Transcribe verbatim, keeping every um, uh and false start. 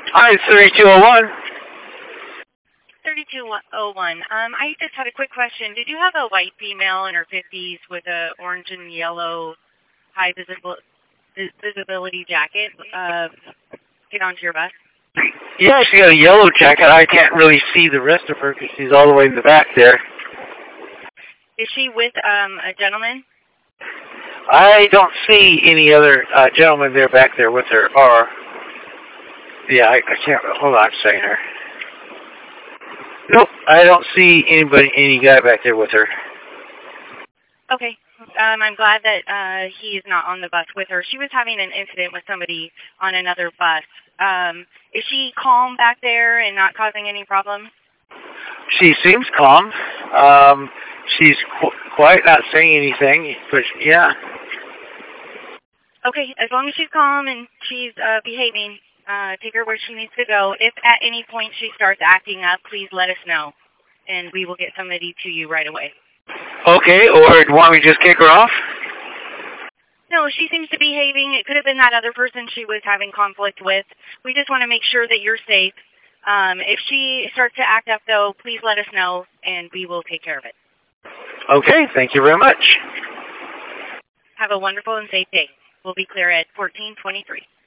Hi, it's thirty-two oh one. thirty-two oh one. Um, I just had a quick question. Did you have a white female in her fifties with a orange and yellow high visible, visibility jacket uh, get onto your bus? Yeah, she got a yellow jacket. I can't really see the rest of her because she's all the way in the back there. Is she with um, a gentleman? I don't see any other uh, gentleman there back there with her. Or, yeah, I, I can't. Hold on a second here. Nope, I don't see anybody, any guy back there with her. Okay. Um, I'm glad that uh, he is not on the bus with her. She was having an incident with somebody on another bus. Um, is she calm back there and not causing any problems? She seems calm. Um, she's qu- quite not saying anything, but yeah. Okay, as long as she's calm and she's uh, behaving, uh, take her where she needs to go. If at any point she starts acting up, please let us know, and we will get somebody to you right away. Okay, or do you want me to just kick her off? No, she seems to be behaving. It could have been that other person she was having conflict with. We just want to make sure that you're safe. Um, if she starts to act up, though, please let us know, and we will take care of it. Okay, thank you very much. Have a wonderful and safe day. We'll be clear at fourteen twenty-three.